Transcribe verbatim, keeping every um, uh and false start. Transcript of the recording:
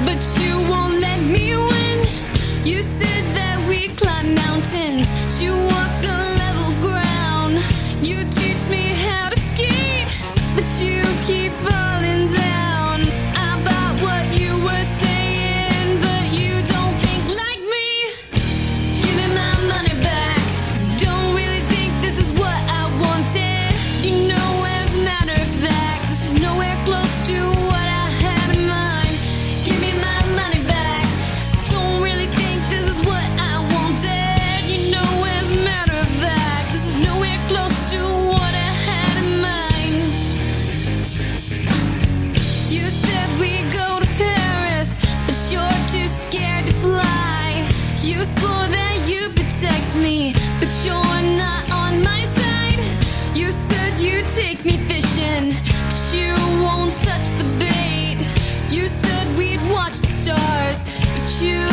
but you won't let me win. You said that we'd climb mountains, you walk on level ground. You teach me how to ski, but you keep falling down. I bought what you were saying, but you don't think like me. Give me my money back. Don't really think this is what I wanted. You know, as a matter of fact, this is nowhere close to what I had in mind. Give me my money back. Don't really think this is what I wanted. You know, as a matter of fact, this is nowhere close to what I had in mind. You said we'd go to Paris, but you're too scared to fly. You swore that you'd protect me, but you're not on my side. You said you'd take me fishing, but you won't touch the bait. You said we'd watch the stars, but you